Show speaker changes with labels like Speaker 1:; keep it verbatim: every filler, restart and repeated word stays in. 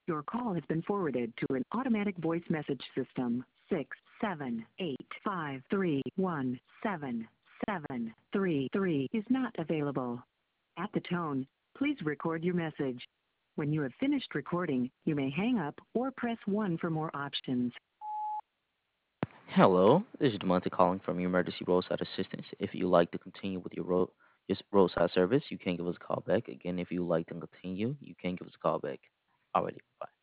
Speaker 1: Your call has been forwarded to an automatic voice message system. Six seven eight five three one seven seven three three is not available. At the tone, please record your message. When you have finished recording, you may hang up or press one for more options.
Speaker 2: Hello, this is Demonte calling from your emergency roadside assistance. If you'd like to continue with your road your roadside service, you can give us a call back. Again, if you'd like to continue, you can give us a call back. Alrighty, bye.